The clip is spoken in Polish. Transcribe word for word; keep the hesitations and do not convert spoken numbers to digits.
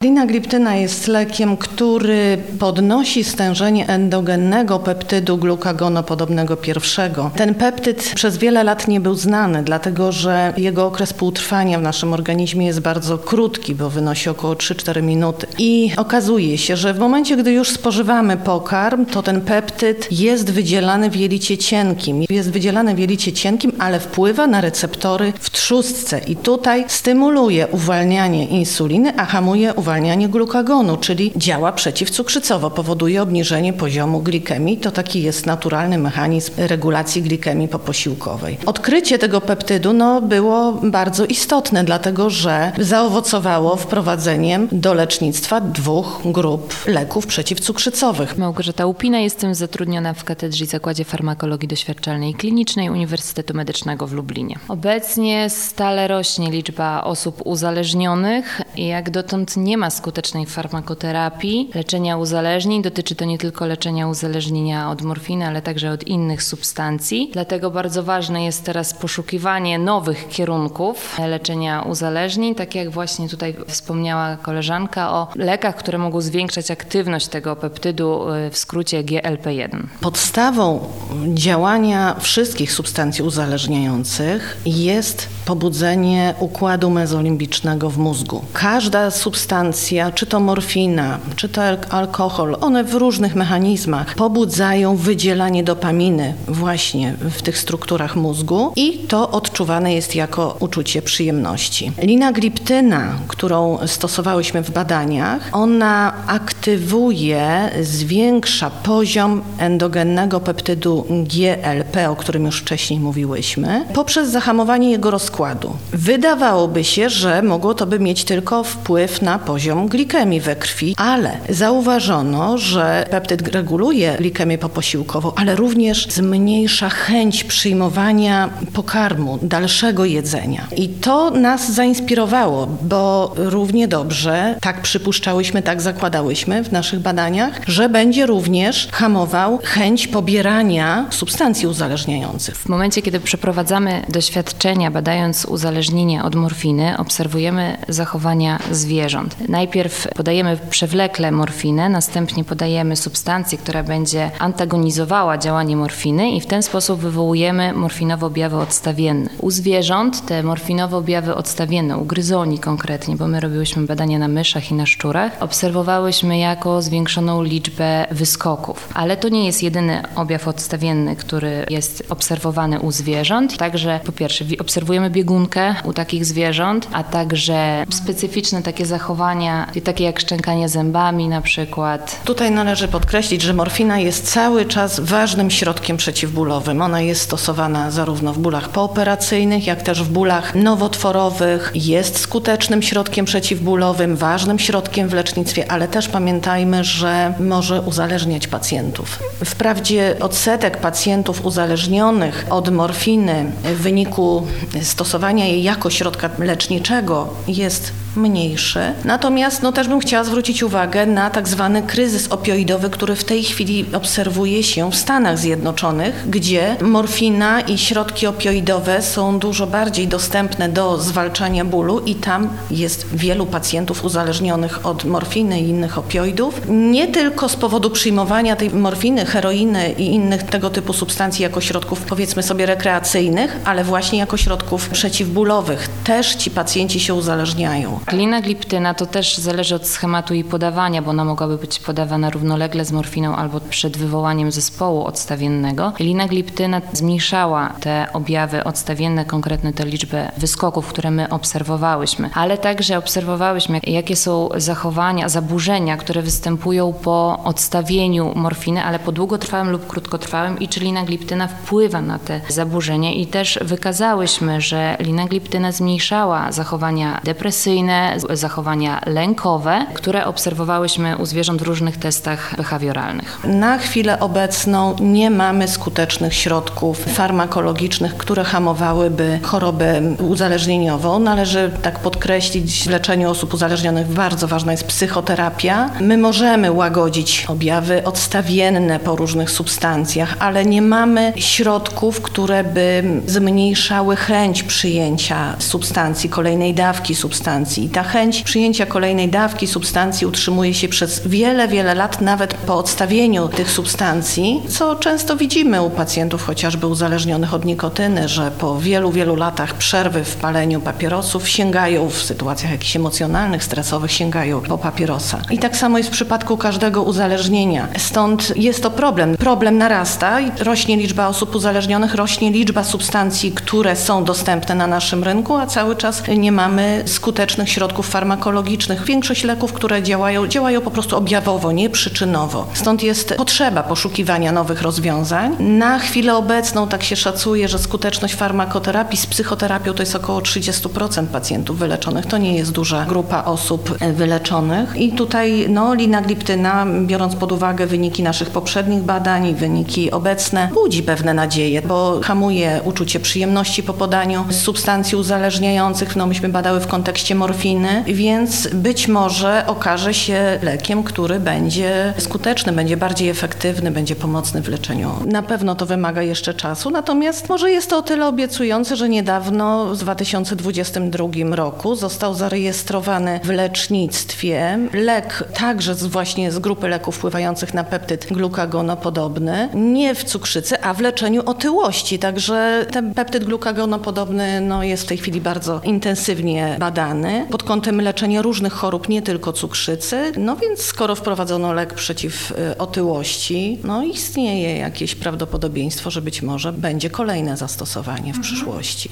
Linagliptyna jest lekiem, który podnosi stężenie endogennego peptydu glukagonopodobnego pierwszego. Ten peptyd przez wiele lat nie był znany, dlatego że jego okres półtrwania w naszym organizmie jest bardzo krótki, bo wynosi około trzy cztery minuty. I okazuje się, że w momencie, gdy już spożywamy pokarm, to ten peptyd jest wydzielany w jelicie cienkim. Jest wydzielany w jelicie cienkim, ale wpływa na receptory w trzustce i tutaj stymuluje uwalnianie insuliny, a hamuje uwalnianie glukagonu, czyli działa przeciwcukrzycowo, powoduje obniżenie poziomu glikemii. To taki jest naturalny mechanizm regulacji glikemii poposiłkowej. Odkrycie tego peptydu no, było bardzo istotne, dlatego że zaowocowało wprowadzeniem do lecznictwa dwóch grup leków przeciwcukrzycowych. Małgorzata Łupina, jestem zatrudniona w Katedrze i Zakładzie Farmakologii Doświadczalnej i Klinicznej Uniwersytetu Medycznego w Lublinie. Obecnie stale rośnie liczba osób uzależnionych i jak dotąd nie ma skutecznej farmakoterapii, leczenia uzależnień. Dotyczy to nie tylko leczenia uzależnienia od morfiny, ale także od innych substancji. Dlatego bardzo ważne jest teraz poszukiwanie nowych kierunków leczenia uzależnień, tak jak właśnie tutaj wspomniała koleżanka o lekach, które mogą zwiększać aktywność tego peptydu, w skrócie G L P jeden. Podstawą działania wszystkich substancji uzależniających jest pobudzenie układu mezolimbicznego w mózgu. Każda substancja, czy to morfina, czy to alkohol, one w różnych mechanizmach pobudzają wydzielanie dopaminy właśnie w tych strukturach mózgu i to odczuwane jest jako uczucie przyjemności. Linagliptyna, którą stosowałyśmy w badaniach, ona aktywuje, zwiększa poziom endogennego peptydu G L P, o którym już wcześniej mówiłyśmy, poprzez zahamowanie jego rozkładu. Wydawałoby się, że mogło to by mieć tylko wpływ na poziom glikemii we krwi, ale zauważono, że peptyd reguluje glikemię poposiłkową, ale również zmniejsza chęć przyjmowania pokarmu, dalszego jedzenia. I to nas zainspirowało, bo równie dobrze, tak przypuszczałyśmy, tak zakładałyśmy w naszych badaniach, że będzie również hamował chęć pobierania substancji uzależniających. W momencie, kiedy przeprowadzamy doświadczenia badając uzależnienie od morfiny, obserwujemy zachowania zwierząt. Najpierw podajemy przewlekle morfinę, następnie podajemy substancję, która będzie antagonizowała działanie morfiny i w ten sposób wywołujemy morfinowe objawy odstawienne. U zwierząt te morfinowe objawy odstawienne, u gryzoni konkretnie, bo my robiłyśmy badania na myszach i na szczurach, obserwowałyśmy jako zwiększoną liczbę wyskoków. Ale to nie jest jedyny objaw odstawienny, który jest obserwowany u zwierząt. Także po pierwsze obserwujemy biegunkę u takich zwierząt, a także specyficzne takie zachowania, takie jak szczękanie zębami na przykład. Tutaj należy podkreślić, że morfina jest cały czas ważnym środkiem przeciwbólowym. Ona jest stosowana zarówno w bólach pooperacyjnych, jak też w bólach nowotworowych. Jest skutecznym środkiem przeciwbólowym, ważnym środkiem w lecznictwie, ale też pamiętajmy, że może uzależniać pacjentów. Wprawdzie odsetek pacjentów uzależnionych od morfiny w wyniku stosowania jej jako środka leczniczego jest mniejszy. Natomiast no, też bym chciała zwrócić uwagę na tak zwany kryzys opioidowy, który w tej chwili obserwuje się w Stanach Zjednoczonych, gdzie morfina i środki opioidowe są dużo bardziej dostępne do zwalczania bólu i tam jest wielu pacjentów uzależnionych od morfiny i innych opioidów. Nie tylko z powodu przyjmowania tej morfiny, heroiny i innych tego typu substancji jako środków, powiedzmy sobie, rekreacyjnych, ale właśnie jako środków przeciwbólowych. Też ci pacjenci się uzależniają. Linagliptyna to też zależy od schematu jej podawania, bo ona mogłaby być podawana równolegle z morfiną albo przed wywołaniem zespołu odstawiennego. Linagliptyna zmniejszała te objawy odstawienne, konkretnie tę liczbę wyskoków, które my obserwowałyśmy, ale także obserwowałyśmy, jakie są zachowania, zaburzenia, które występują po odstawieniu morfiny, ale po długotrwałym lub krótkotrwałym i czy linagliptyna wpływa na te zaburzenia i też wykazałyśmy, że linagliptyna zmniejszała zachowania depresyjne, zachowania lękowe, które obserwowałyśmy u zwierząt w różnych testach behawioralnych. Na chwilę obecną nie mamy skutecznych środków farmakologicznych, które hamowałyby chorobę uzależnieniową. Należy tak podkreślić, w leczeniu osób uzależnionych bardzo ważna jest psychoterapia. My możemy łagodzić objawy odstawienne po różnych substancjach, ale nie mamy środków, które by zmniejszały chęć przyjęcia substancji, kolejnej dawki substancji. substancji. I ta chęć przyjęcia kolejnej dawki substancji utrzymuje się przez wiele, wiele lat, nawet po odstawieniu tych substancji, co często widzimy u pacjentów chociażby uzależnionych od nikotyny, że po wielu, wielu latach przerwy w paleniu papierosów sięgają w sytuacjach jakichś emocjonalnych, stresowych, sięgają po papierosa. I tak samo jest w przypadku każdego uzależnienia. Stąd jest to problem. Problem narasta i rośnie liczba osób uzależnionych, rośnie liczba substancji, które są dostępne na naszym rynku, a cały czas nie mamy skutecznych środków farmakologicznych. Większość leków, które działają, działają po prostu objawowo, nie przyczynowo. Stąd jest potrzeba poszukiwania nowych rozwiązań. Na chwilę obecną tak się szacuje, że skuteczność farmakoterapii z psychoterapią to jest około trzydzieści procent pacjentów wyleczonych. To nie jest duża grupa osób wyleczonych. I tutaj no, linagliptyna, biorąc pod uwagę wyniki naszych poprzednich badań i wyniki obecne, budzi pewne nadzieje, bo hamuje uczucie przyjemności po podaniu substancji uzależniających. No, myśmy badały w kontekście morfiny, więc być może okaże się lekiem, który będzie skuteczny, będzie bardziej efektywny, będzie pomocny w leczeniu. Na pewno to wymaga jeszcze czasu, natomiast może jest to o tyle obiecujące, że niedawno w dwa tysiące dwudziestym drugim roku został zarejestrowany w lecznictwie lek także z, właśnie z grupy leków wpływających na peptyd glukagonopodobny, nie w cukrzycy, a w leczeniu otyłości. Także ten peptyd glukagonopodobny no, jest w tej chwili bardzo intensywnie badany pod kątem leczenia różnych chorób, nie tylko cukrzycy. No więc skoro wprowadzono lek przeciw otyłości, no istnieje jakieś prawdopodobieństwo, że być może będzie kolejne zastosowanie w przyszłości.